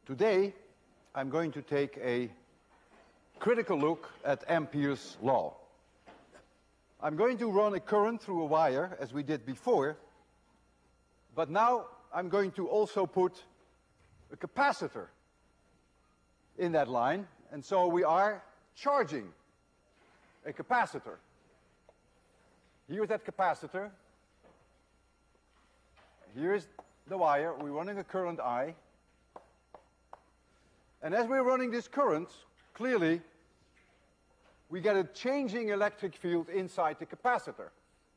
Today, I'm going to take a critical look at Ampere's law. I'm going to run a current through a wire, as we did before, but now I'm going to also put a capacitor in that line, and so we are charging a capacitor. Here's that capacitor. Here's the wire. We're running a current I. And as we're running this current, clearly, we get a changing electric field inside the capacitor.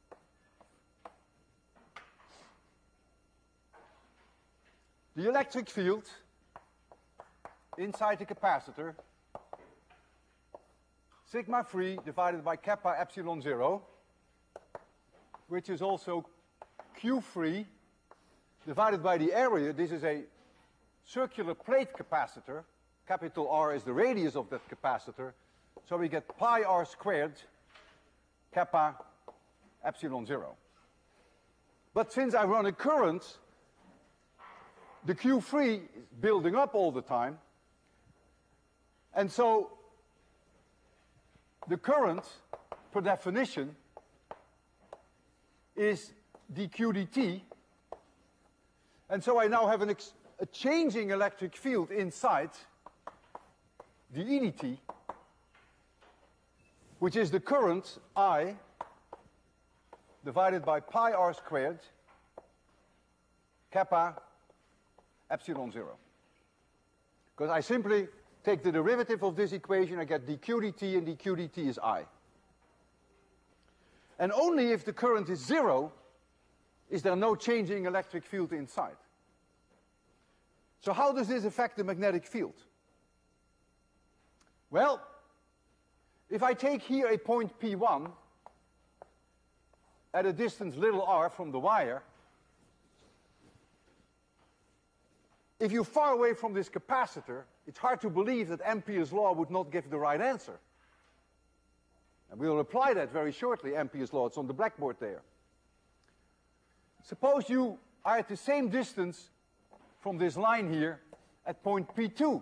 The electric field inside the capacitor, sigma free divided by kappa epsilon 0, which is also Q free divided by the area. This is a circular plate capacitor. Capital R is the radius of that capacitor. So we get pi r squared kappa epsilon 0. But since I run a current, the Q free is building up all the time. And so the current, per definition, is dq dt. And so I now have a changing electric field inside the edt, which is the current I divided by pi r squared kappa epsilon 0. Because I simply take the derivative of this equation, I get dq dt, and dq dt is I. And only if the current is 0 is there no changing electric field inside. So how does this affect the magnetic field? Well, if I take here a point P1 at a distance little r from the wire, if you're far away from this capacitor, it's hard to believe that Ampere's law would not give the right answer. And we'll apply that very shortly, Ampere's law. It's on the blackboard there. Suppose you are at the same distance from this line here at point P2.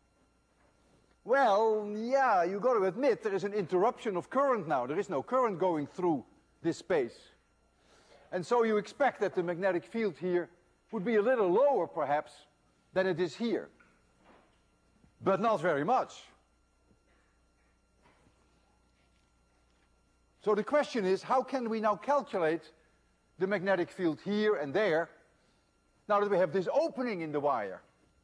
Well, yeah, you've got to admit there is an interruption of current now. There is no current going through this space. And so you expect that the magnetic field here would be a little lower, perhaps, than it is here. But not very much. So the question is, how can we now calculate the magnetic field here and there, now that we have this opening in the wire?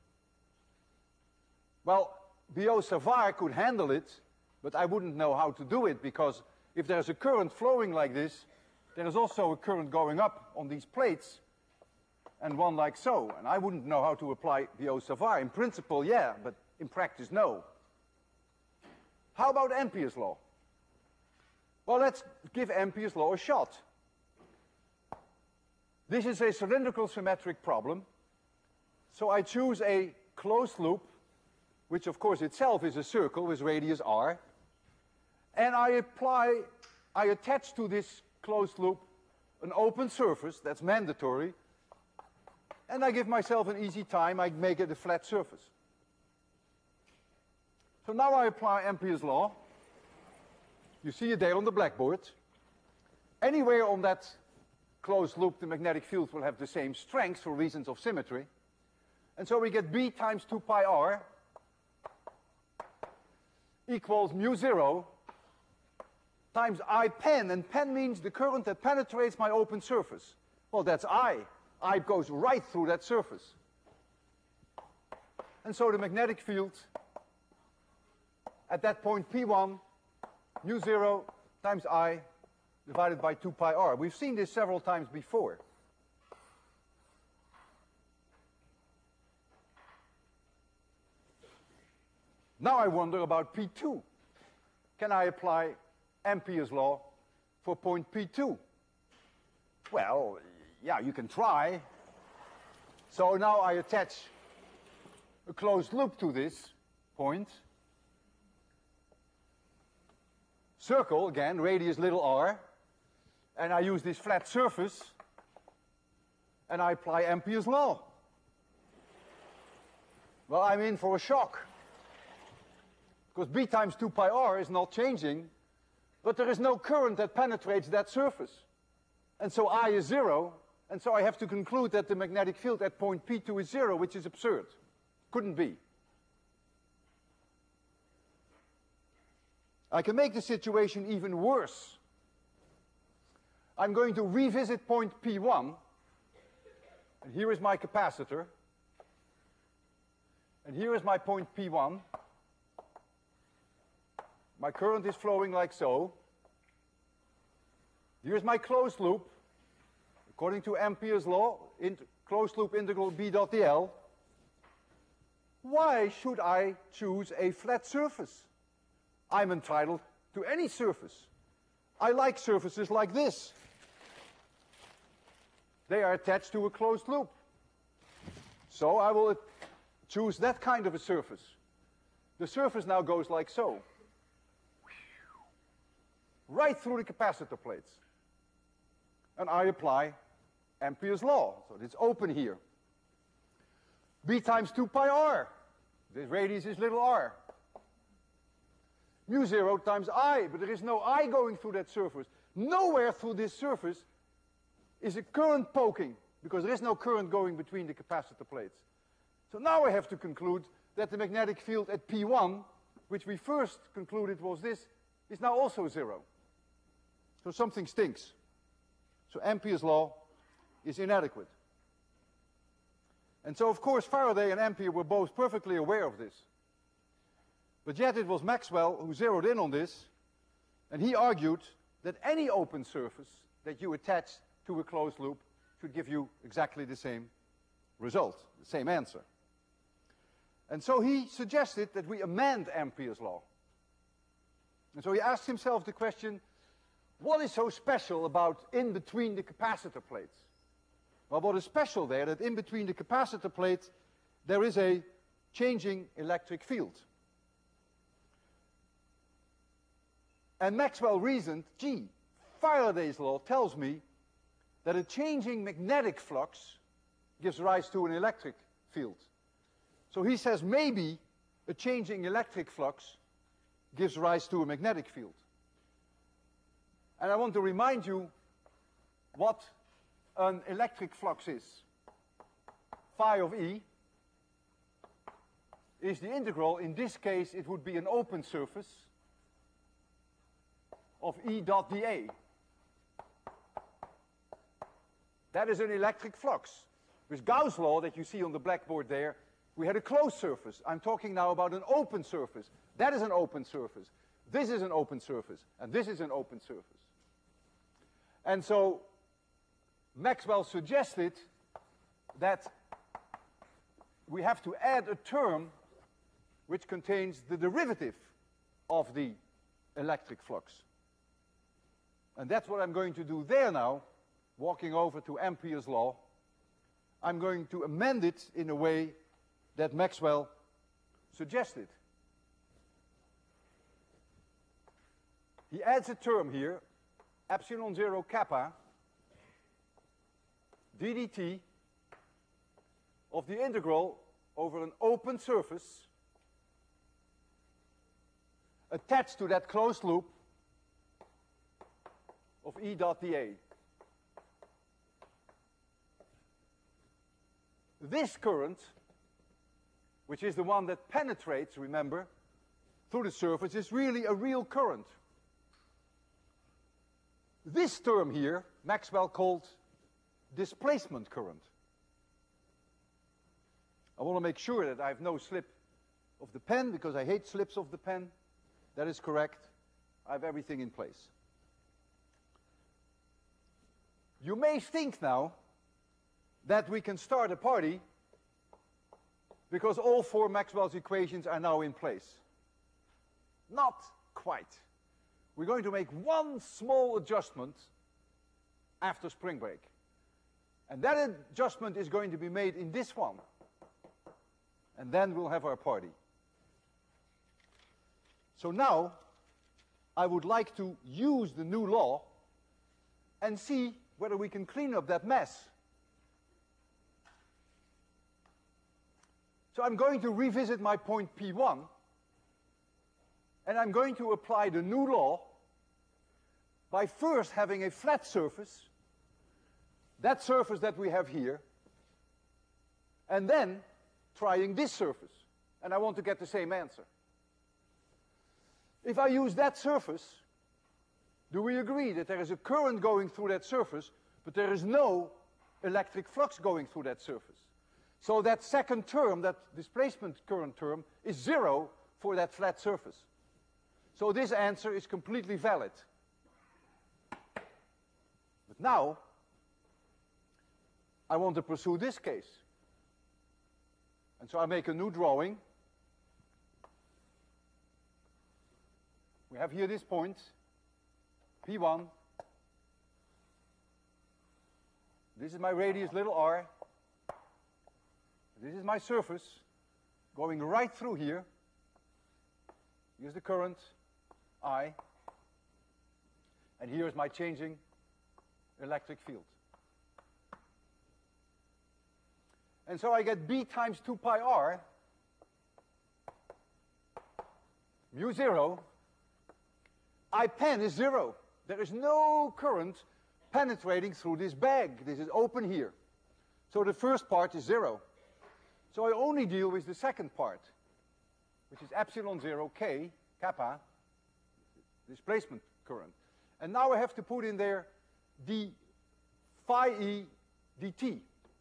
Well, Biot-Savart could handle it, but I wouldn't know how to do it, because if there's a current flowing like this, there is also a current going up on these plates, and one like so. And I wouldn't know how to apply Biot-Savart. In principle, yeah, but in practice, no. How about Ampere's law? Well, let's give Ampere's law a shot. This is a cylindrical symmetric problem. So I choose a closed loop, which of course itself is a circle with radius r. And I attach to this closed loop an open surface, that's mandatory. And I give myself an easy time, I make it a flat surface. So now I apply Ampere's law. You see it there on the blackboard. Anywhere on that closed loop, the magnetic field will have the same strength for reasons of symmetry. And so we get B times 2 pi r equals mu 0 times I pen. And pen means the current that penetrates my open surface. Well, that's I. I goes right through that surface. And so the magnetic field at that point P1, mu 0 times I divided by 2 pi r. We've seen this several times before. Now I wonder about P2. Can I apply Ampere's law for point P2? Well, yeah, you can try. So now I attach a closed loop to this point. Circle, again, radius little r. And I use this flat surface, and I apply Ampere's law. well, I'm in for a shock. Because B times 2 pi r is not changing, but there is no current that penetrates that surface. And so I is 0, and so I have to conclude that the magnetic field at point P2 is 0, which is absurd. Couldn't be. I can make the situation even worse. I'm going to revisit point P1, and here is my capacitor, and here is my point P1. My current is flowing like so. Here's my closed loop, according to Ampere's law, closed loop integral B dot dl. Why should I choose a flat surface? I'm entitled to any surface. I like surfaces like this. They are attached to a closed loop. So I will choose that kind of a surface. The surface now goes like so. Right through the capacitor plates. And I apply Ampere's law. So it's open here. B times 2 pi r. This radius is little r. Mu 0 times I, but there is no I going through that surface. Nowhere through this surface is a current poking, because there is no current going between the capacitor plates. So now I have to conclude that the magnetic field at P1, which we first concluded was this, is now also 0. So something stinks. So Ampere's law is inadequate. And so, of course, Faraday and Ampere were both perfectly aware of this. But yet it was Maxwell who zeroed in on this, and he argued that any open surface that you attach to a closed loop should give you exactly the same result, the same answer. And so he suggested that we amend Ampere's law. And so he asked himself the question, what is so special about in between the capacitor plates? Well, what is special there, that in between the capacitor plates, there is a changing electric field. And Maxwell reasoned, gee, Faraday's law tells me that a changing magnetic flux gives rise to an electric field. So he says maybe a changing electric flux gives rise to a magnetic field. And I want to remind you what an electric flux is. Phi of E is the integral. In this case, it would be an open surface of E dot dA. That is an electric flux. With Gauss' law that you see on the blackboard there, we had a closed surface. I'm talking now about an open surface. That is an open surface. This is an open surface. And this is an open surface. And so Maxwell suggested that we have to add a term which contains the derivative of the electric flux. And that's what I'm going to do there now, walking over to Ampere's law. I'm going to amend it in a way that Maxwell suggested. He adds a term here, epsilon 0 kappa ddt of the integral over an open surface attached to that closed loop of E dot dA. This current, which is the one that penetrates, remember, through the surface, is really a real current. This term here, Maxwell called displacement current. I want to make sure that I have no slip of the pen, because I hate slips of the pen. That is correct. I have everything in place. You may think now that we can start a party because all four Maxwell's equations are now in place. Not quite. We're going to make one small adjustment after spring break. And that adjustment is going to be made in this one. And then we'll have our party. So now, I would like to use the new law and see whether we can clean up that mess. So I'm going to revisit my point P1, and I'm going to apply the new law by first having a flat surface, that surface that we have here, and then trying this surface. And I want to get the same answer. If I use that surface, do we agree that there is a current going through that surface, but there is no electric flux going through that surface? So that second term, that displacement current term, is 0 for that flat surface. So this answer is completely valid. But now, I want to pursue this case. And so I make a new drawing. We have here this point, P1. This is my radius, little r. This is my surface going right through here. Here's the current, I. And here is my changing electric field. And so I get B times 2 pi r, mu 0. I pen is 0. There is no current penetrating through this bag. This is open here. So the first part is 0. So I only deal with the second part, which is epsilon 0 k, kappa, displacement current. And now I have to put in there d phi e dt.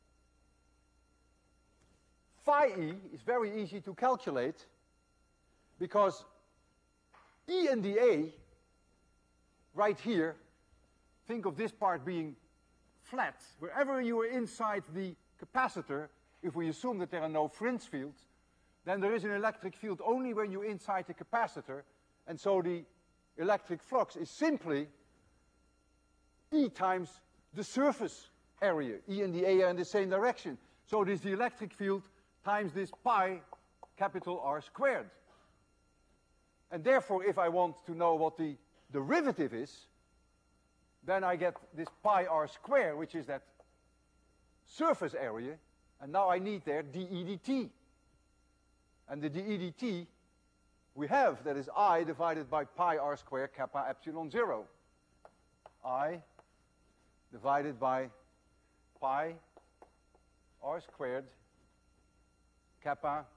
Phi e is very easy to calculate because E and dA, right here, think of this part being flat. Wherever you are inside the capacitor, if we assume that there are no fringe fields, then there is an electric field only when you're inside the capacitor, and so the electric flux is simply E times the surface area. E and dA are in the same direction. So it is the electric field times this pi capital R squared. And therefore, if I want to know what the derivative is, then I get this pi R squared, which is that surface area, and now I need there dE dt. And the dE dt we have, that is I divided by pi R squared kappa epsilon 0. I divided by pi R squared kappa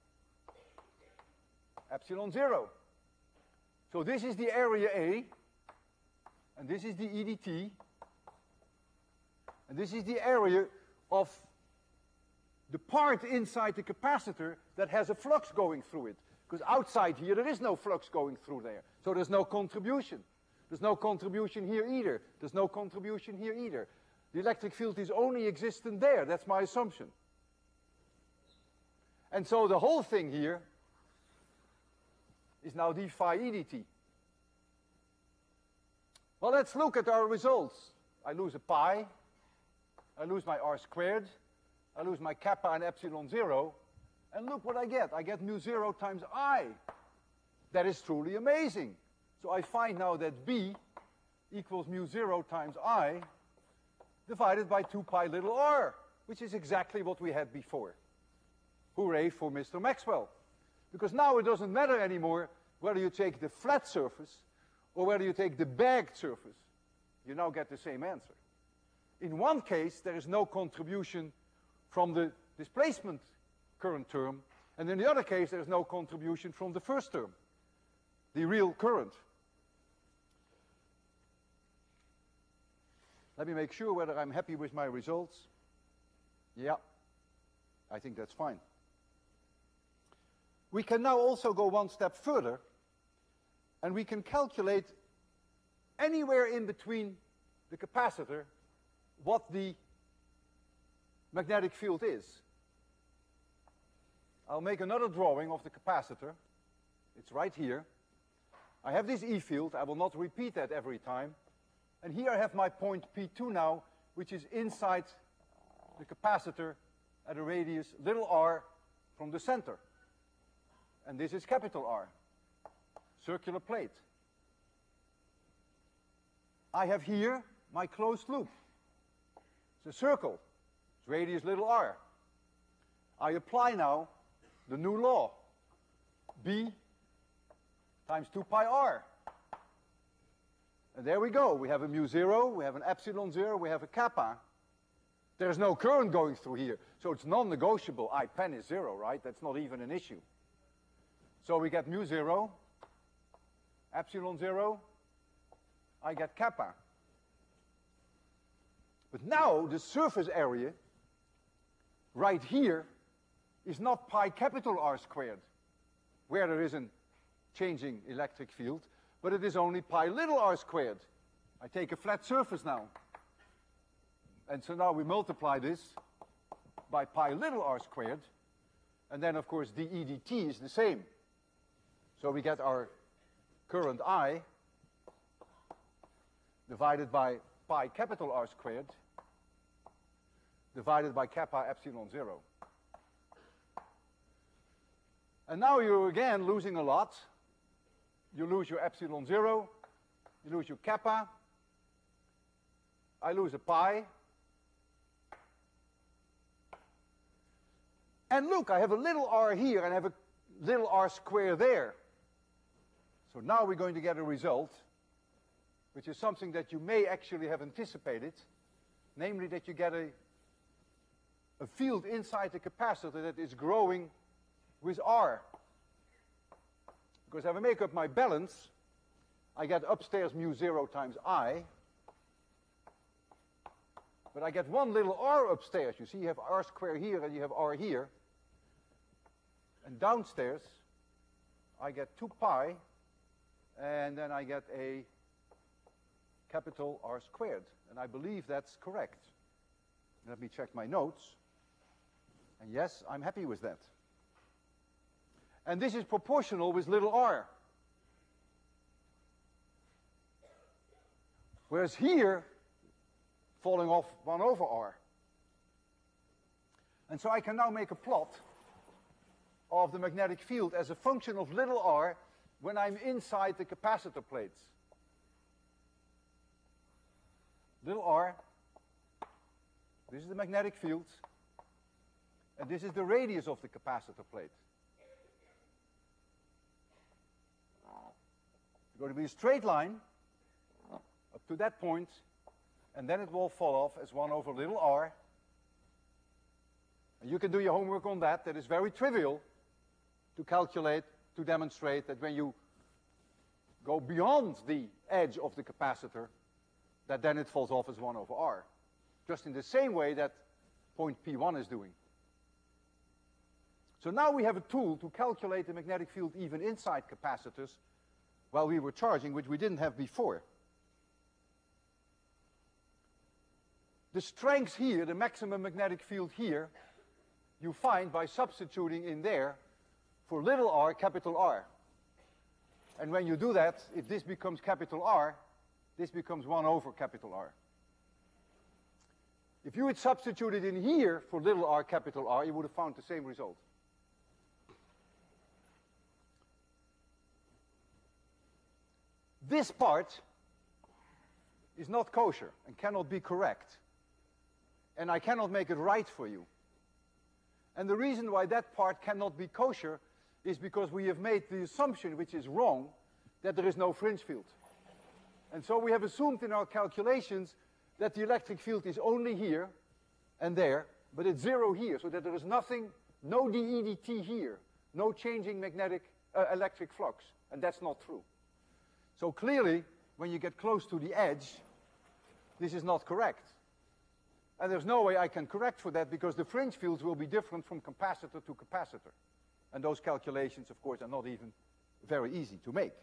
epsilon 0. So this is the area A, and this is the EDT, and this is the area of the part inside the capacitor that has a flux going through it. Because outside here, there is no flux going through there. So there's no contribution. There's no contribution here either. There's no contribution here either. The electric field is only existent there. That's my assumption. And so the whole thing here is now d phi e dt. Well, let's look at our results. I lose a pi. I lose my r squared. I lose my kappa and epsilon 0. And look what I get. I get mu 0 times I. That is truly amazing. So I find now that B equals mu 0 times I divided by 2 pi little r, which is exactly what we had before. Hooray for Mr. Maxwell. Because now it doesn't matter anymore whether you take the flat surface or whether you take the bagged surface. You now get the same answer. In one case, there is no contribution from the displacement current term, and in the other case, there is no contribution from the first term, the real current. Let me make sure whether I'm happy with my results. Yeah, I think that's fine. We can now also go one step further, and we can calculate anywhere in between the capacitor what the magnetic field is. I'll make another drawing of the capacitor. It's right here. I have this E field. I will not repeat that every time. And here I have my point P2 now, which is inside the capacitor at a radius little r from the center. And this is capital R, circular plate. I have here my closed loop. It's a circle. Its radius little r. I apply now the new law. B times 2 pi r. And there we go. We have a mu 0, we have an epsilon 0, we have a kappa. There's no current going through here, so it's non-negotiable. I pen is 0, right? That's not even an issue. So we get mu 0, epsilon 0, I get kappa. But now the surface area right here is not pi capital R squared, where there is a changing electric field, but it is only pi little r squared. I take a flat surface now. And so now we multiply this by pi little r squared, and then of course dE dt is the same. So we get our current I divided by pi capital R squared divided by kappa epsilon 0. And now you're again losing a lot. You lose your epsilon 0, you lose your kappa, I lose a pi. And look, I have a little r here and I have a little r square there. So now we're going to get a result, which is something that you may actually have anticipated, namely that you get a field inside the capacitor that is growing with r. Because if I make up my balance, I get upstairs mu 0 times I, but I get one little r upstairs. You see, you have r square here and you have r here. And downstairs, I get 2 pi, and then I get a capital R squared. And I believe that's correct. Let me check my notes. And yes, I'm happy with that. And this is proportional with little r. Whereas here, falling off 1 over r. And so I can now make a plot of the magnetic field as a function of little r when I'm inside the capacitor plates. Little r, this is the magnetic field, and this is the radius of the capacitor plate. It's going to be a straight line up to that point, and then it will fall off as 1 over little r. And you can do your homework on that. That is very trivial to calculate, to demonstrate that when you go beyond the edge of the capacitor, that then it falls off as 1 over r. Just in the same way that point P1 is doing. So now we have a tool to calculate the magnetic field even inside capacitors while we were charging, which we didn't have before. The strength here, the maximum magnetic field here, you find by substituting in there for little r, capital R. And when you do that, if this becomes capital R, this becomes 1 over capital R. If you had substituted in here for little r, capital R, you would have found the same result. This part is not kosher and cannot be correct. And I cannot make it right for you. And the reason why that part cannot be kosher is because we have made the assumption, which is wrong, that there is no fringe field. And so we have assumed in our calculations that the electric field is only here and there, but it's 0 here, so that there is nothing, no dE dt here, no changing magnetic electric flux. And that's not true. So clearly, when you get close to the edge, this is not correct. And there's no way I can correct for that because the fringe fields will be different from capacitor to capacitor. And those calculations, of course, are not even very easy to make.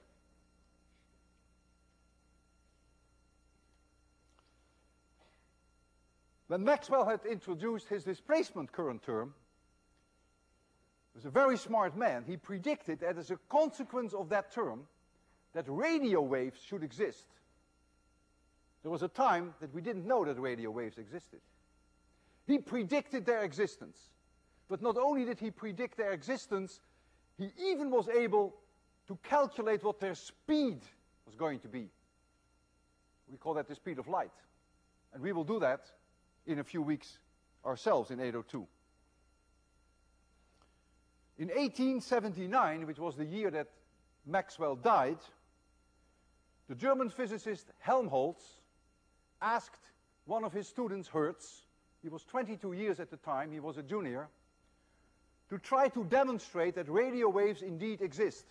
When Maxwell had introduced his displacement current term, he was a very smart man. He predicted that as a consequence of that term, that radio waves should exist. There was a time that we didn't know that radio waves existed. He predicted their existence. But not only did he predict their existence, he even was able to calculate what their speed was going to be. We call that the speed of light. And we will do that in a few weeks ourselves in 802. In 1879, which was the year that Maxwell died, the German physicist Helmholtz asked one of his students, Hertz, he was 22 years at the time, he was a junior, to try to demonstrate that radio waves indeed exist.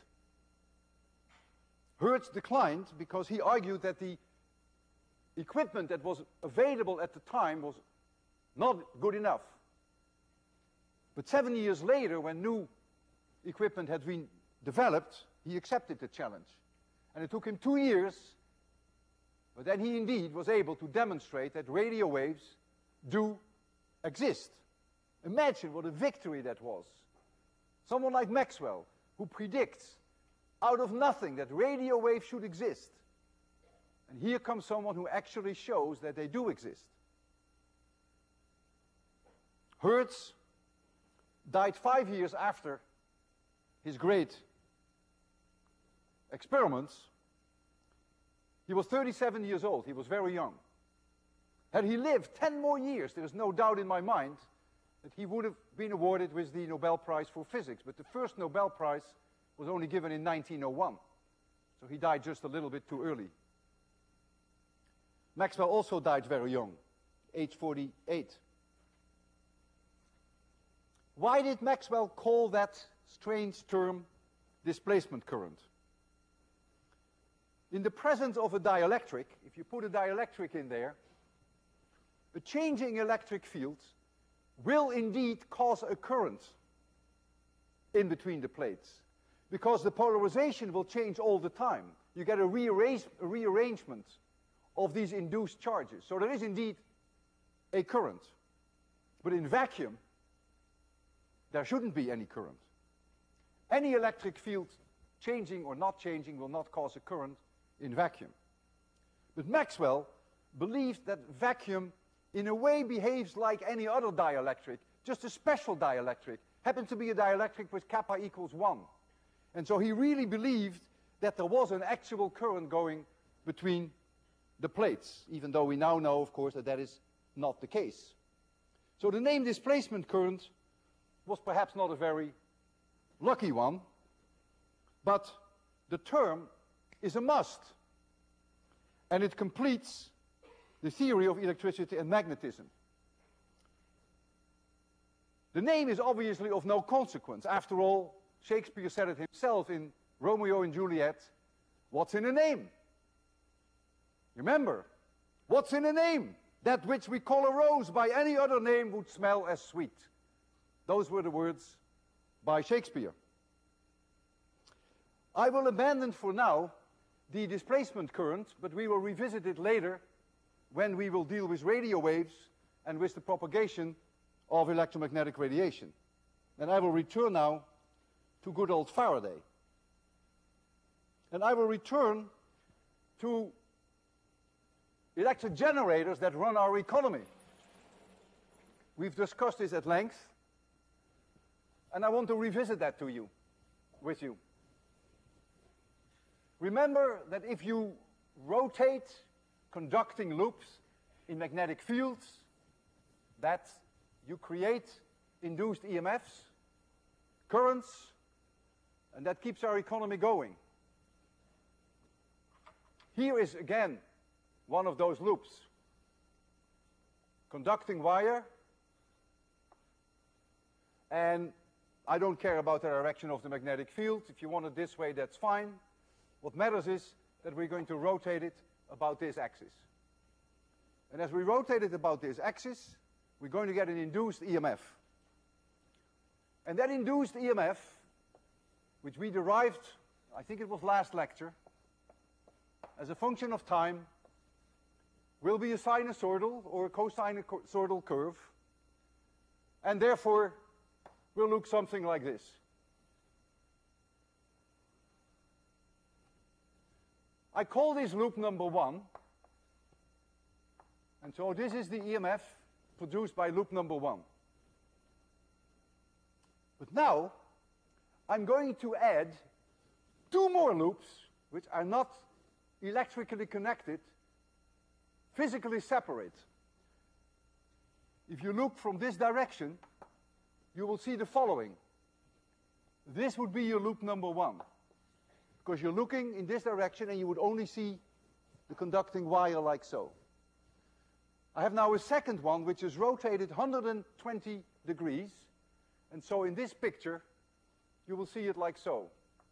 Hertz declined because he argued that the equipment that was available at the time was not good enough. But 7 years later, when new equipment had been developed, he accepted the challenge. And it took him 2 years, but then he indeed was able to demonstrate that radio waves do exist. Imagine what a victory that was. Someone like Maxwell, who predicts out of nothing that radio waves should exist. And here comes someone who actually shows that they do exist. Hertz died 5 years after his great experiments. He was 37 years old. He was very young. Had he lived 10 more years, there is no doubt in my mind that he would have been awarded with the Nobel Prize for Physics. But the first Nobel Prize was only given in 1901. So he died just a little bit too early. Maxwell also died very young, age 48. Why did Maxwell call that strange term displacement current? In the presence of a dielectric, if you put a dielectric in there, a changing electric field will indeed cause a current in between the plates, because the polarization will change all the time. You get a rearrangement of these induced charges. So there is indeed a current. But in vacuum, there shouldn't be any current. Any electric field changing or not changing will not cause a current in vacuum. But Maxwell believed that vacuum in a way behaves like any other dielectric, just a special dielectric. Happened to be a dielectric with kappa equals 1. And so he really believed that there was an actual current going between the plates, even though we now know, of course, that that is not the case. So the name displacement current was perhaps not a very lucky one, but the term is a must. And it completes the theory of electricity and magnetism. The name is obviously of no consequence. After all, Shakespeare said it himself in Romeo and Juliet, what's in a name? Remember, what's in a name? That which we call a rose by any other name would smell as sweet. Those were the words by Shakespeare. I will abandon for now the displacement current, but we will revisit it later when we will deal with radio waves and with the propagation of electromagnetic radiation. And I will return now to good old Faraday. And I will return to electric generators that run our economy. We've discussed this at length, and I want to revisit that with you. Remember that if you rotate conducting loops in magnetic fields, that you create induced EMFs, currents, and that keeps our economy going. Here is again one of those loops. Conducting wire, and I don't care about the direction of the magnetic field. If you want it this way, that's fine. What matters is that we're going to rotate it about this axis. And as we rotate it about this axis, we're going to get an induced EMF. And that induced EMF, which we derived, I think it was last lecture, as a function of time, will be a sinusoidal or a cosinusoidal curve, and therefore will look something like this. I call this loop number 1, and so this is the EMF produced by loop number 1. But now, I'm going to add 2 more loops, which are not electrically connected, physically separate. If you look from this direction, you will see the following. this would be your loop number 1. Because you're looking in this direction and you would only see the conducting wire like so. I have now a second one which is rotated 120 degrees. And so in this picture, you will see it like so.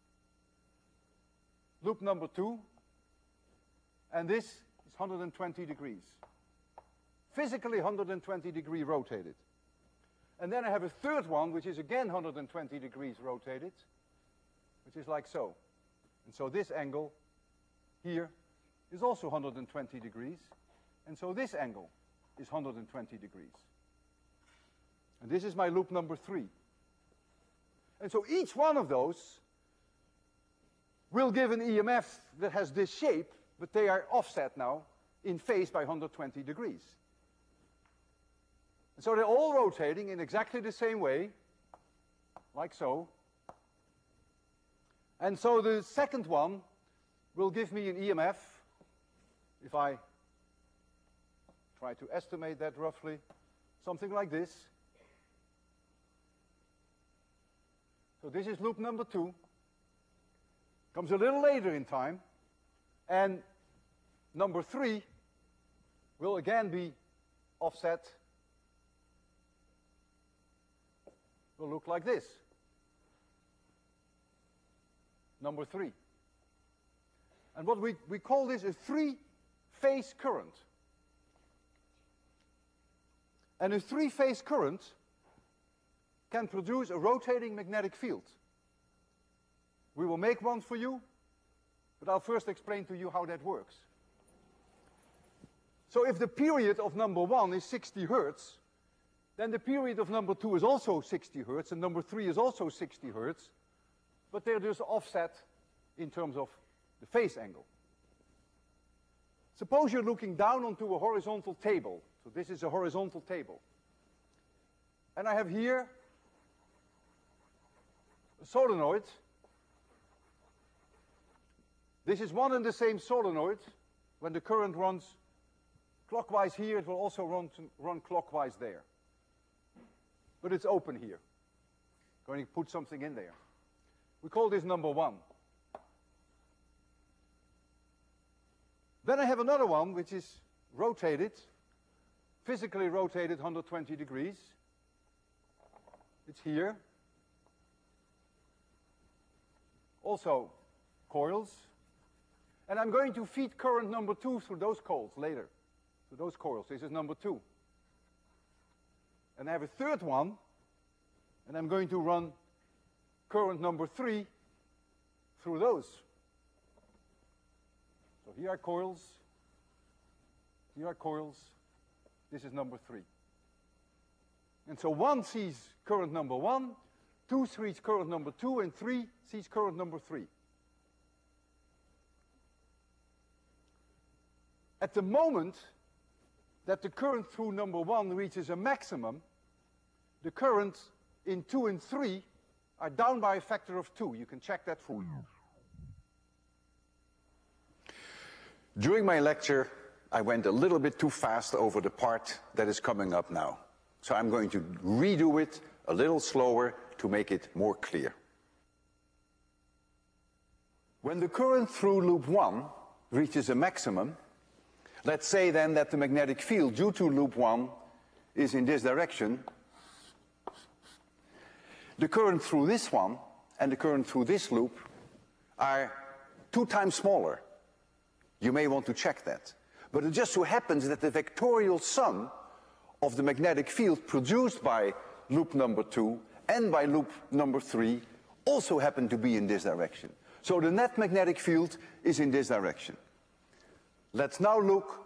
Loop number 2. And this is 120 degrees. Physically 120 degree rotated. And then I have a third one, which is again 120 degrees rotated, which is like so. And so this angle here is also 120 degrees. And so this angle is 120 degrees. And this is my loop number 3. And so each one of those will give an EMF that has this shape, but they are offset now in phase by 120 degrees. And so they're all rotating in exactly the same way, like so. And so the second one will give me an EMF, if I try to estimate that roughly, something like this. So this is loop number 2. Comes a little later in time. And number 3 will again be offset. Will look like this. Number 3. And what we call this a 3-phase current. And a 3-phase current can produce a rotating magnetic field. We will make one for you, but I'll first explain to you how that works. So if the period of number 1 is 60 Hertz, then the period of number 2 is also 60 Hertz, and number 3 is also 60 Hertz, but they're just offset in terms of the phase angle. Suppose you're looking down onto a horizontal table. So this is a horizontal table. And I have here a solenoid. This is one and the same solenoid. When the current runs clockwise here, it will also run clockwise there. But it's open here. Going to put something in there. We call this number 1. Then I have another one which is rotated, physically rotated 120 degrees. It's here. Also coils. And I'm going to feed current number 2 through those coils later. Through those coils. This is number 2. And I have a third one. And I'm going to run current number 3 through those. So here are coils. Here are coils. This is number 3. And so 1 sees current number 1, 2 sees current number 2, and 3 sees current number 3. At the moment that the current through number 1 reaches a maximum, the current in 2 and 3 are down by a factor of 2. You can check that for you. During my lecture, I went a little bit too fast over the part that is coming up now. So I'm going to redo it a little slower to make it more clear. When the current through loop 1 reaches a maximum, let's say then that the magnetic field due to loop 1 is in this direction. The current through this one and the current through this loop are 2 times smaller. You may want to check that. But it just so happens that the vectorial sum of the magnetic field produced by loop number 2 and by loop number 3 also happen to be in this direction. So the net magnetic field is in this direction. Let's now look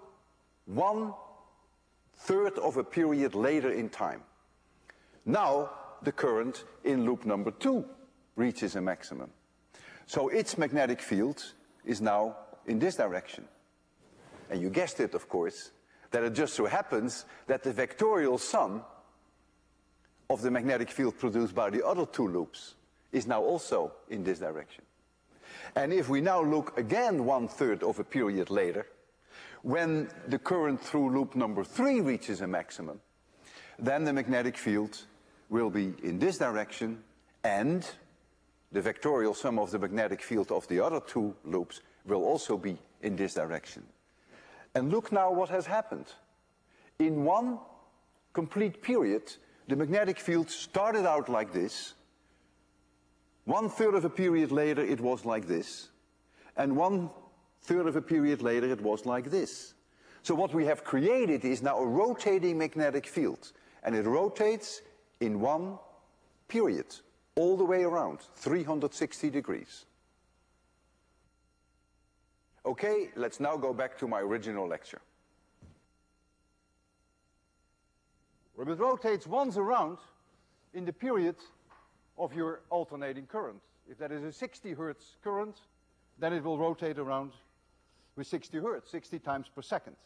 1/3 of a period later in time. Now the current in loop number 2 reaches a maximum. So its magnetic field is now in this direction. And you guessed it, of course, that it just so happens that the vectorial sum of the magnetic field produced by the other 2 loops is now also in this direction. And if we now look again 1/3 of a period later, when the current through loop number 3 reaches a maximum, then the magnetic field will be in this direction, and the vectorial sum of the magnetic field of the other two loops will also be in this direction. And look now what has happened. In one complete period, the magnetic field started out like this. 1/3 of a period later, it was like this. And 1/3 of a period later, it was like this. So what we have created is now a rotating magnetic field. And it rotates in one period, all the way around, 360 degrees. Okay, let's now go back to my original lecture. Well, it rotates once around in the period of your alternating current. If that is a 60 Hertz current, then it will rotate around with 60 Hertz, 60 times per second.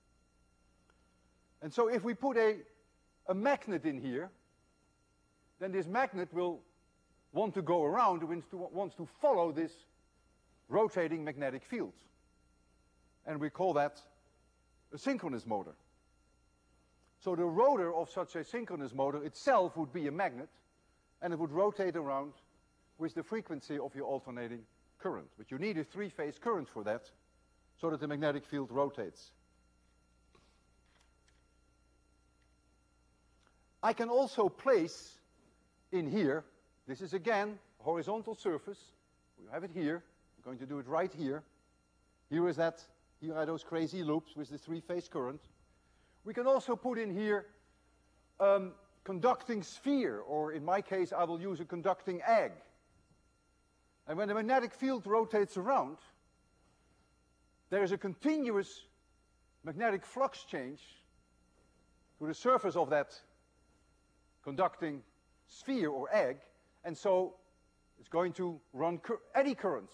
And so if we put a magnet in here, then this magnet will want to go around, wants to follow this rotating magnetic field. And we call that a synchronous motor. So the rotor of such a synchronous motor itself would be a magnet, and it would rotate around with the frequency of your alternating current. But you need a three-phase current for that, so that the magnetic field rotates. I can also place in here, this is again a horizontal surface. We have it here. I'm going to do it right here. Here are those crazy loops with the three-phase current. We can also put in here conducting sphere, or in my case, I will use a conducting egg. And when the magnetic field rotates around, there is a continuous magnetic flux change to the surface of that conducting sphere or egg, and so it's going to run eddy currents.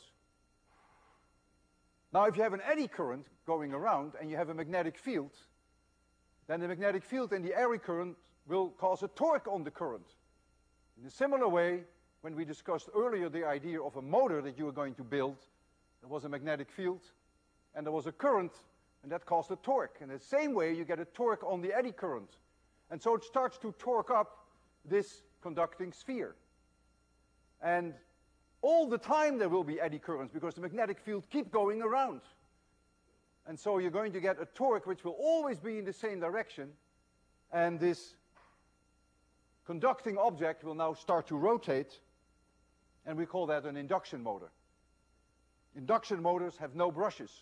Now, if you have an eddy current going around and you have a magnetic field, then the magnetic field and the eddy current will cause a torque on the current. In a similar way, when we discussed earlier the idea of a motor that you were going to build, there was a magnetic field and there was a current, and that caused a torque. In the same way, you get a torque on the eddy current. And so it starts to torque up this conducting sphere. And all the time there will be eddy currents because the magnetic field keeps going around. And so you're going to get a torque which will always be in the same direction, and this conducting object will now start to rotate, and we call that an induction motor. Induction motors have no brushes.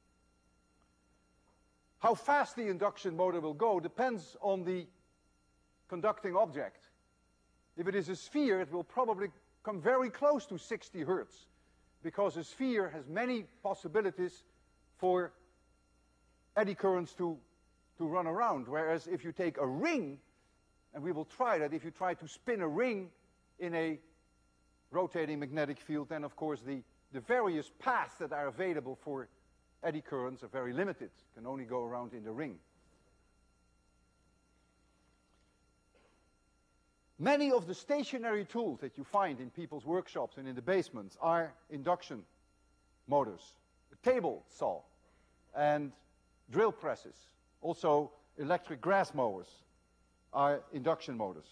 How fast the induction motor will go depends on the conducting object. If it is a sphere, it will probably come very close to 60 Hertz, because a sphere has many possibilities for eddy currents to run around. Whereas if you take a ring, and we will try that, if you try to spin a ring in a rotating magnetic field, then of course the various paths that are available for eddy currents are very limited, can only go around in the ring. Many of the stationary tools that you find in people's workshops and in the basements are induction motors. A table saw and drill presses, also electric grass mowers, are induction motors.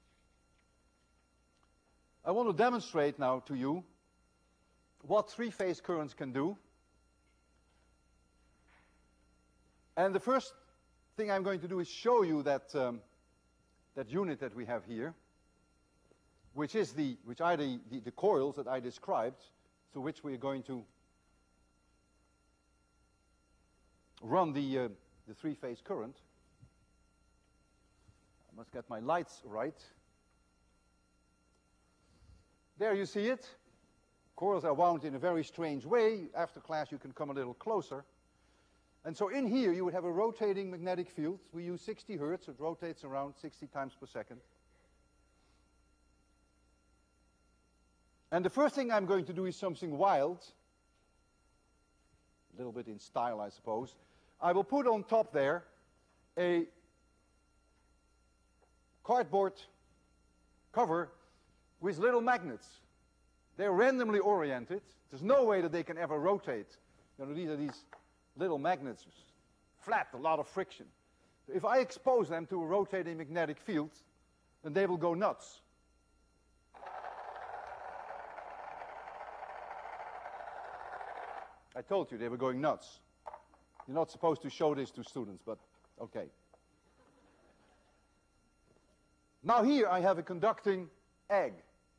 I want to demonstrate now to you what three-phase currents can do. And the first thing I'm going to do is show you that that unit that we have here, which are the coils that I described, through which we are going to run the three-phase current. I must get my lights right. There you see it. Coils are wound in a very strange way. After class you can come a little closer. And so in here you would have a rotating magnetic field. We use 60 Hertz, it rotates around 60 times per second. And the first thing I'm going to do is something wild, a little bit in style I suppose. I will put on top there a cardboard cover with little magnets. They're randomly oriented. There's no way that they can ever rotate. You know, these are these little magnets, flat, a lot of friction. If I expose them to a rotating magnetic field, then they will go nuts. I told you they were going nuts. You're not supposed to show this to students, but okay. Now here I have a conducting egg.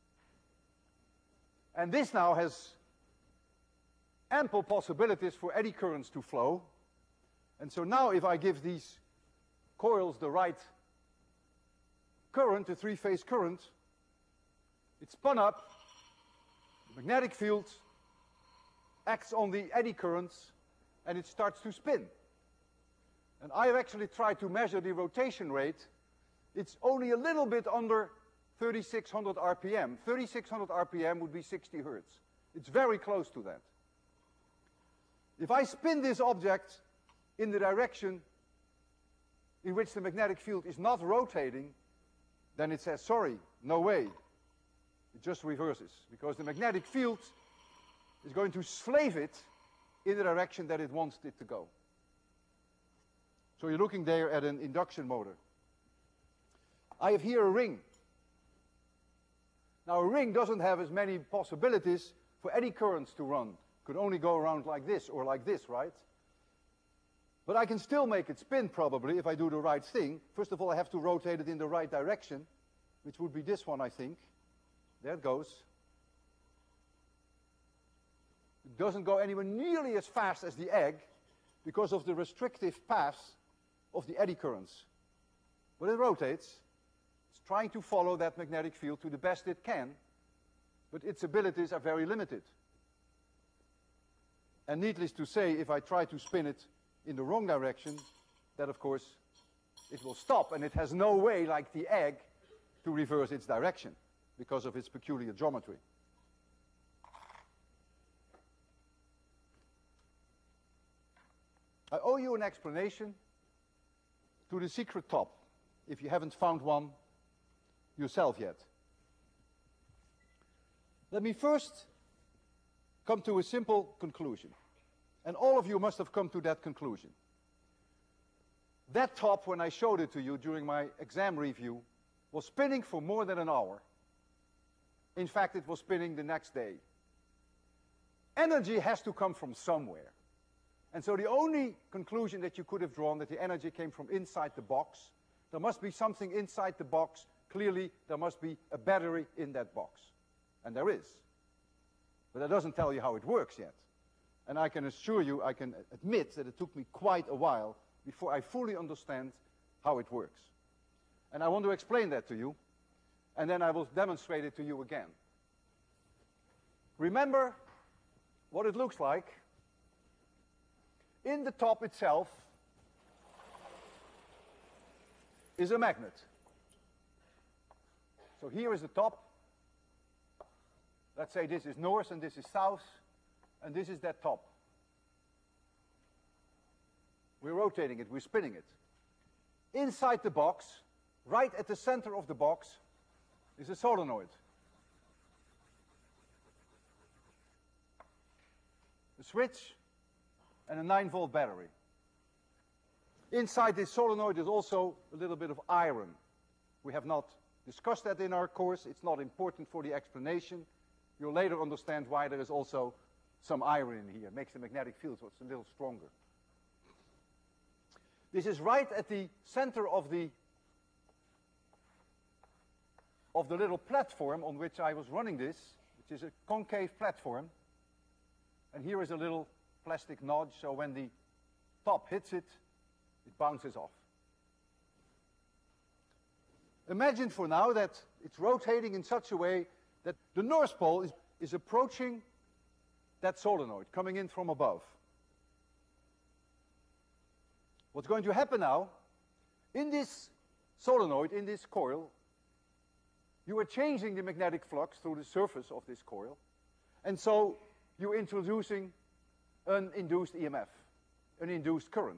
And this now has ample possibilities for eddy currents to flow. And so now if I give these coils the right current, the three-phase current, it's spun up, the magnetic field acts on the eddy currents, and it starts to spin. And I have actually tried to measure the rotation rate. It's only a little bit under 3,600 RPM. 3,600 RPM would be 60 Hertz. It's very close to that. If I spin this object in the direction in which the magnetic field is not rotating, then it says, sorry, no way. It just reverses, because the magnetic field is going to slave it in the direction that it wants it to go. So you're looking there at an induction motor. I have here a ring. Now a ring doesn't have as many possibilities for eddy currents to run. Could only go around like this or like this, right? But I can still make it spin probably if I do the right thing. First of all, I have to rotate it in the right direction, which would be this one, I think. There it goes. It doesn't go anywhere nearly as fast as the egg because of the restrictive paths of the eddy currents. But it rotates. It's trying to follow that magnetic field to the best it can, but its abilities are very limited. And needless to say, if I try to spin it in the wrong direction, that of course it will stop, and it has no way, like the egg, to reverse its direction because of its peculiar geometry. I owe you an explanation to the secret top, if you haven't found one yourself yet. Let me first come to a simple conclusion. And all of you must have come to that conclusion. That top, when I showed it to you during my exam review, was spinning for more than an hour. In fact, it was spinning the next day. Energy has to come from somewhere. And so the only conclusion that you could have drawn, that the energy came from inside the box, there must be something inside the box. Clearly, there must be a battery in that box. And there is. But that doesn't tell you how it works yet. And I can assure you, I can admit that it took me quite a while before I fully understand how it works. And I want to explain that to you, and then I will demonstrate it to you again. Remember what it looks like. In the top itself is a magnet. So here is the top. Let's say this is north and this is south, and this is that top. We're rotating it, we're spinning it. Inside the box, right at the center of the box, is a solenoid. A switch and a 9-volt battery. Inside this solenoid is also a little bit of iron. We have not discussed that in our course. It's not important for the explanation. You'll later understand why there is also some iron in here. It makes the magnetic field so it's a little stronger. This is right at the center of the little platform on which I was running this, which is a concave platform. And here is a little plastic notch, so when the top hits it, it bounces off. Imagine for now that it's rotating in such a way that the North Pole is approaching that solenoid, coming in from above. What's going to happen now, in this solenoid, in this coil, you are changing the magnetic flux through the surface of this coil, and so you're introducing an induced EMF, an induced current.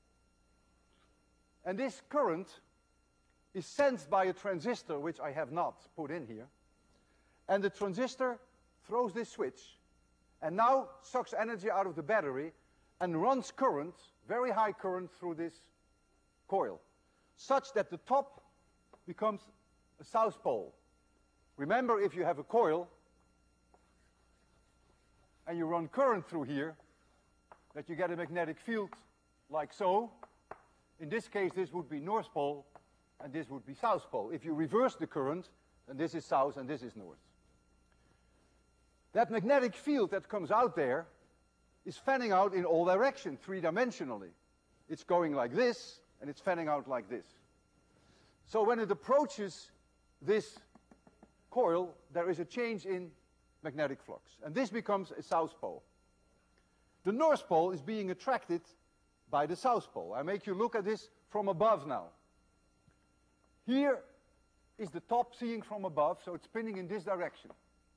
And this current is sensed by a transistor, which I have not put in here. And the transistor throws this switch, and now sucks energy out of the battery and runs current, very high current, through this coil, such that the top becomes a south pole. Remember, if you have a coil and you run current through here, that you get a magnetic field like so. In this case, this would be north pole, and this would be south pole. If you reverse the current, then this is south and this is north. That magnetic field that comes out there is fanning out in all directions, three-dimensionally. It's going like this, and it's fanning out like this. So when it approaches this coil, there is a change in magnetic flux. And this becomes a south pole. The north pole is being attracted by the south pole. I make you look at this from above now. Here is the top seeing from above, so it's spinning in this direction.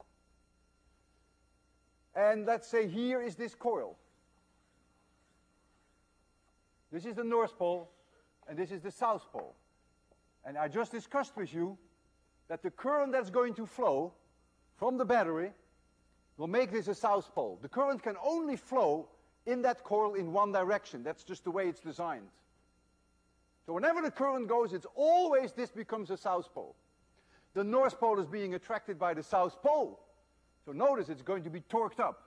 And let's say here is this coil. This is the north pole, and this is the south pole. And I just discussed with you that the current that's going to flow from the battery will make this a south pole. The current can only flow in that coil in one direction. That's just the way it's designed. So whenever the current goes, it's always this becomes a south pole. The north pole is being attracted by the south pole. So notice it's going to be torqued up.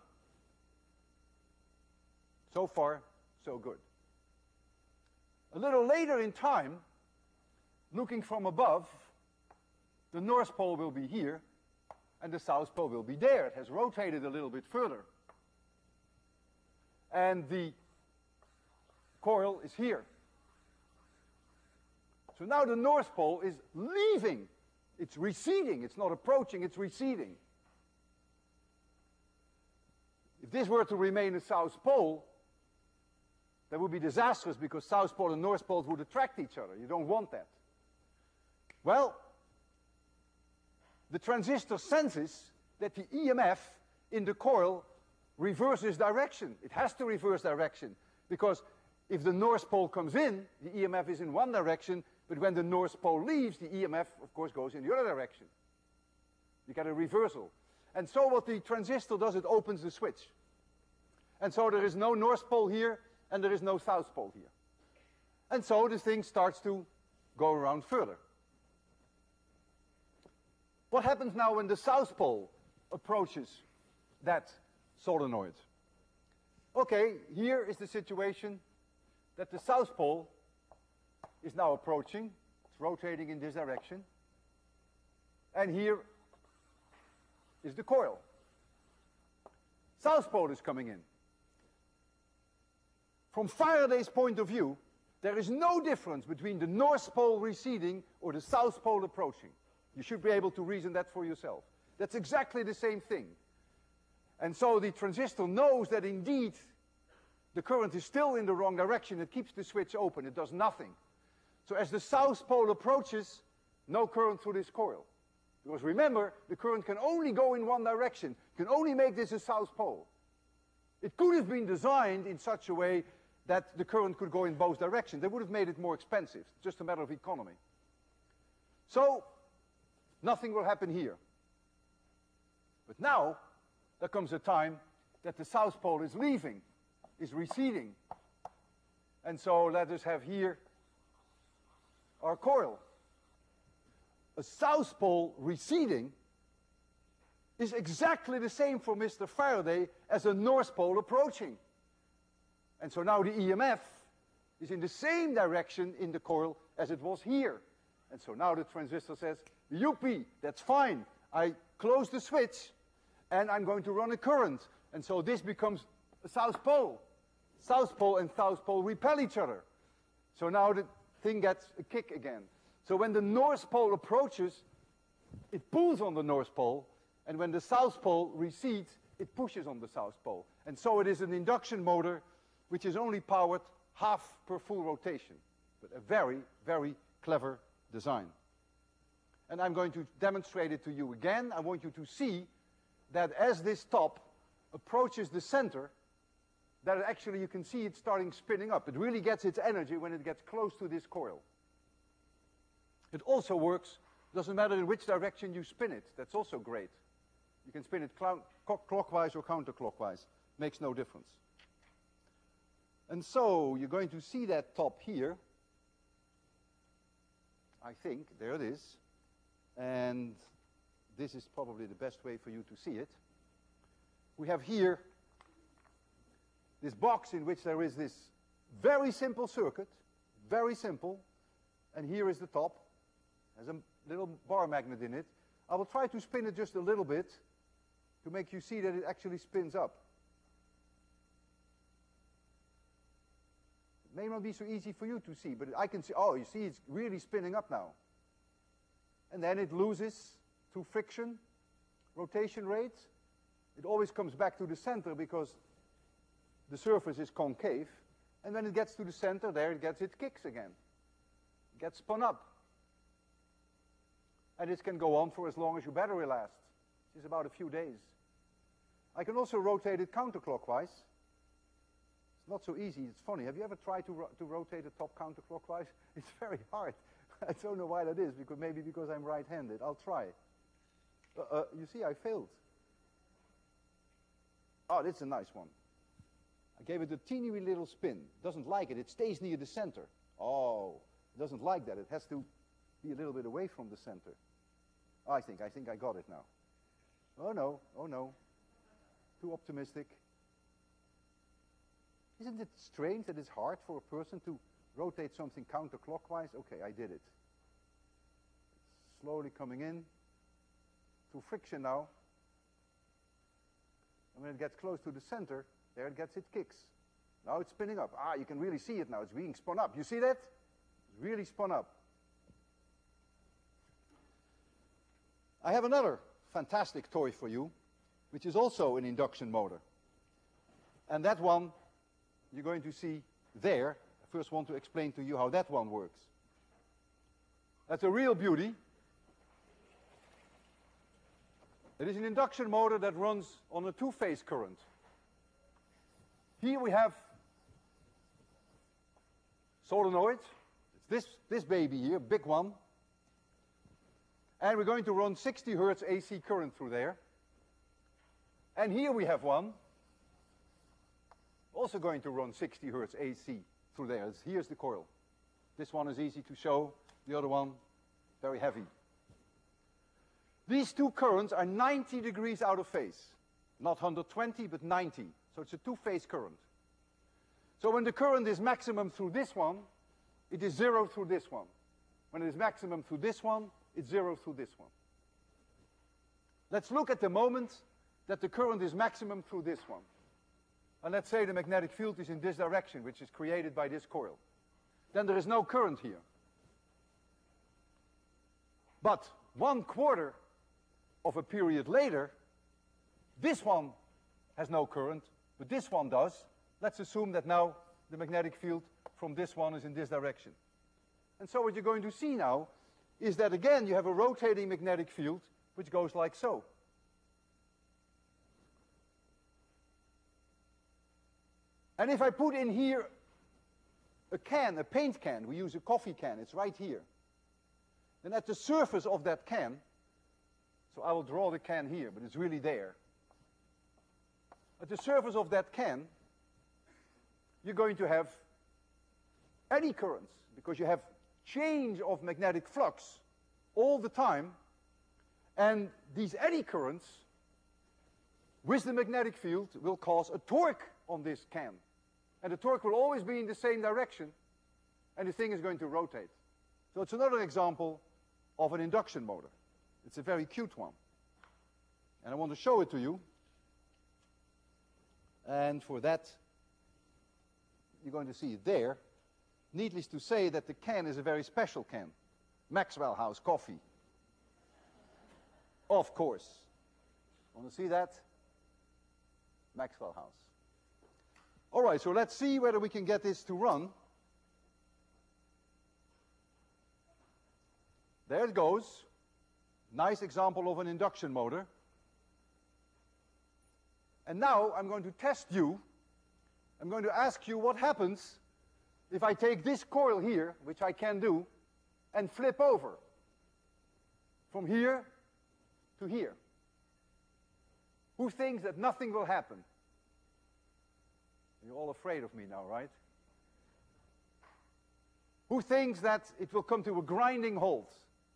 So far, so good. A little later in time, looking from above, the north pole will be here, and the south pole will be there. It has rotated a little bit further. And the coil is here. So now the north pole is leaving. It's receding. It's not approaching, it's receding. If this were to remain a south pole, that would be disastrous because south pole and north poles would attract each other. You don't want that. Well, the transistor senses that the EMF in the coil reverses direction. It has to reverse direction because if the north pole comes in, the EMF is in one direction, but when the north pole leaves, the EMF, of course, goes in the other direction. You get a reversal. And so what the transistor does, it opens the switch. And so there is no north pole here, and there is no south pole here. And so this thing starts to go around further. What happens now when the south pole approaches that solenoid? Okay, here is the situation that the south pole is now approaching. It's rotating in this direction. And here is the coil. South pole is coming in. From Faraday's point of view, there is no difference between the north pole receding or the south pole approaching. You should be able to reason that for yourself. That's exactly the same thing. And so the transistor knows that indeed the current is still in the wrong direction. It keeps the switch open. It does nothing. So as the south pole approaches, no current through this coil. Because remember, the current can only go in one direction. Can only make this a south pole. It could have been designed in such a way that the current could go in both directions. They would have made it more expensive. It's just a matter of economy. So nothing will happen here. But now, there comes a time that the south pole is leaving, is receding. And so let us have here our coil. A south pole receding is exactly the same for Mr. Faraday as a north pole approaching. And so now the EMF is in the same direction in the coil as it was here. And so now the transistor says, "Youppi, that's fine. I close the switch and I'm going to run a current." And so this becomes a south pole. South pole and south pole repel each other. So now the thing gets a kick again. So when the north pole approaches, it pulls on the north pole, and when the south pole recedes, it pushes on the south pole. And so it is an induction motor which is only powered half per full rotation. But a very, very clever design. And I'm going to demonstrate it to you again. I want you to see that as this top approaches the center, that actually you can see it starting spinning up. It really gets its energy when it gets close to this coil. It also works, doesn't matter in which direction you spin it. That's also great. You can spin it clockwise or counterclockwise. Makes no difference. And so you're going to see that top here. I think, there it is. And this is probably the best way for you to see it. We have here this box in which there is this very simple circuit, very simple, and here is the top. There's a little bar magnet in it. I will try to spin it just a little bit to make you see that it actually spins up. It may not be so easy for you to see, but I can see, oh, you see it's really spinning up now. And then it loses through friction, rotation rate. It always comes back to the center because the surface is concave. And when it gets to the center, there it gets its kicks again. It gets spun up. And this can go on for as long as your battery lasts, which is about a few days. I can also rotate it counterclockwise. It's not so easy. It's funny. Have you ever tried to rotate the top counterclockwise? It's very hard. I don't know why that is, maybe because I'm right-handed. I'll try. You see, I failed. Oh, that's a nice one. I gave it a teeny wee little spin. It doesn't like it. It stays near the center. Oh, it doesn't like that. It has to be a little bit away from the center. I think I got it now. Oh no. Too optimistic. Isn't it strange that it's hard for a person to rotate something counterclockwise? Okay, I did it. It's slowly coming in. Through friction now. And when it gets close to the center, there it gets its kicks. Now it's spinning up. Ah, you can really see it now. It's being spun up. You see that? It's really spun up. I have another fantastic toy for you, which is also an induction motor. And that one you're going to see there. I first want to explain to you how that one works. That's a real beauty. It is an induction motor that runs on a two-phase current. Here we have solenoid. It's this baby here, big one. And we're going to run 60 Hertz AC current through there. And here we have one, also going to run 60 Hertz AC through there. Here's the coil. This one is easy to show. The other one, very heavy. These two currents are 90 degrees out of phase. Not 120, but 90. So it's a two-phase current. So when the current is maximum through this one, it is zero through this one. When it is maximum through this one, it's zero through this one. Let's look at the moment that the current is maximum through this one. And let's say the magnetic field is in this direction, which is created by this coil. Then there is no current here. But 1/4 of a period later, this one has no current, but this one does. Let's assume that now the magnetic field from this one is in this direction. And so what you're going to see now is that again you have a rotating magnetic field which goes like so. And if I put in here a can, a paint can, we use a coffee can, it's right here. Then at the surface of that can, so I will draw the can here, but it's really there. At the surface of that can, you're going to have eddy currents, because you have change of magnetic flux all the time, and these eddy currents with the magnetic field will cause a torque on this can. And the torque will always be in the same direction, and the thing is going to rotate. So it's another example of an induction motor. It's a very cute one. And I want to show it to you. And for that, you're going to see it there. Needless to say that the can is a very special can. Maxwell House coffee. Of course. Want to see that? Maxwell House. All right, so let's see whether we can get this to run. There it goes. Nice example of an induction motor. And now I'm going to test you. I'm going to ask you what happens if I take this coil here, which I can do, and flip over from here to here. Who thinks that nothing will happen? You're all afraid of me now, right? Who thinks that it will come to a grinding halt?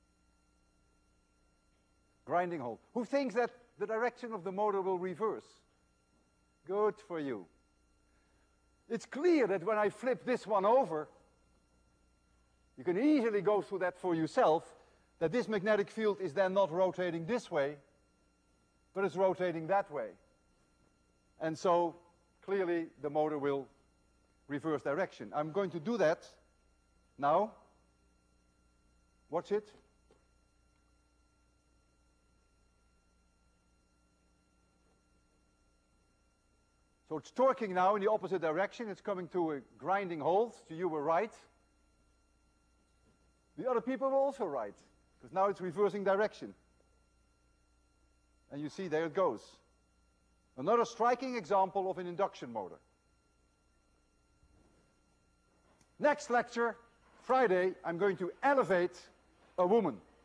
Grinding halt. Who thinks that the direction of the motor will reverse? Good for you. It's clear that when I flip this one over, you can easily go through that for yourself, that this magnetic field is then not rotating this way, but it's rotating that way. And so, clearly, the motor will reverse direction. I'm going to do that now. Watch it. So it's torquing now in the opposite direction. It's coming to a grinding halt. So you were right. The other people were also right, because now it's reversing direction. And you see, there it goes. Another striking example of an induction motor. Next lecture, Friday, I'm going to elevate a woman.